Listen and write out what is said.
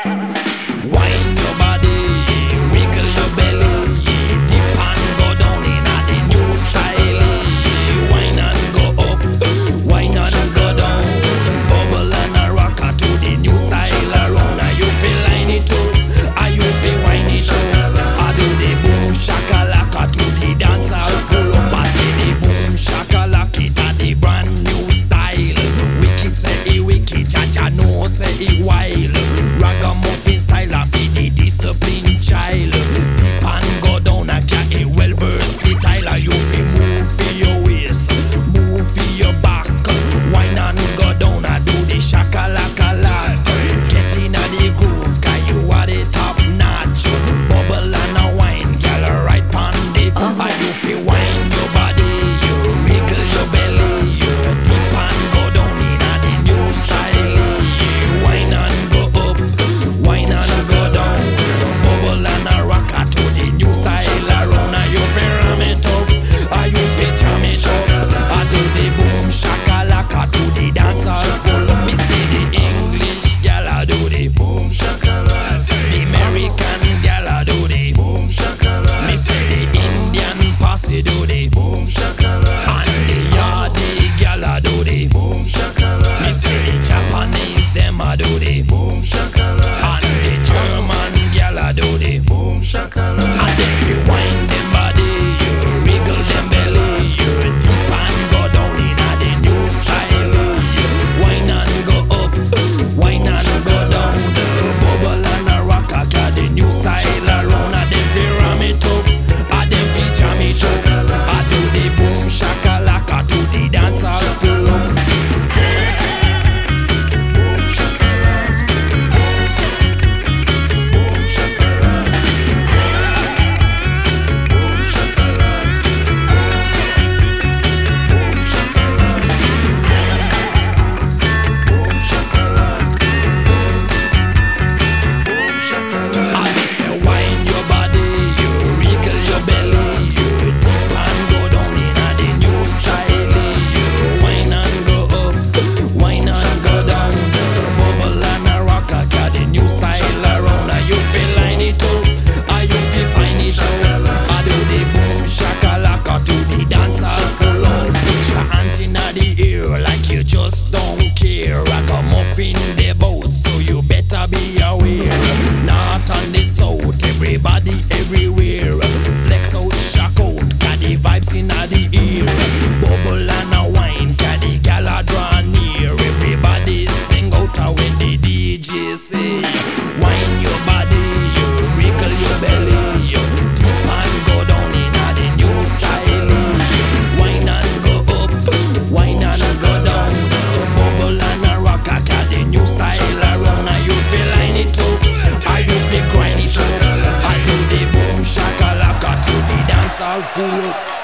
Wine your body, wiggle your belly, dip and go down in a the new style. Wine and go up, wine and go down, bubble and a rocker to the new style around. Are you feel line it up? Are you feel wine it up? I do the boom shakalaka to the dance I'll pull up. I say the boom shakalaka it a the brand new style. Wicked say it wicked, Jaja no say it wild. Ragamuffin style of the disciplined child. Dip and go down a cat a well versatile. You feel move for your waist, move for your back. Wine and go down a do the shakalaka lot. Get in a the groove, cause you are the top notch. Bubble and a wine, girl right pon the. And you feel wine your body, you wiggle your belly, you dip and go down in a the new style. Wine and go up, wine and go down, bubble and a rocker to the new style around. Are you feel ram it up? Are you feel jam it up? I do the boom shakalaka to the dance I'll pull up. Me say the English gal I do the boom shakalaka, the American gal I do the boom shakalaka. Me say the Indian posse do the boom shakalaka, and the Yardi gal I do the boom shakalaka. Me say the Japanese them I do the boom shakalaka, and the German gal I do the boom shakalaka. And if you wind them body, you wiggle them belly, you dip and go down in a the new style. You wine and go up, wine and go down, the bubble and a rocker, cause the new style around. And them fi ram it up, and them fi jam it up. I do the boom shakalaka to the dance I'll pull up. Just don't care. Ragamuffin the boat, so you better be aware. North and the south, everybody everywhere. Flex out, shock out, got the vibes in the ear. Bubble and a wine, got the gala draw near. Everybody sing out when the DJ say, wine your body, you wiggle your belly, you dip and go down in the new style. Wine and go up, wine and go down, bubble and a rocker, got the new style around. Are you feel line it up? Are you feel grind it up? I do the boom shakalaka to the dance I'll pull up.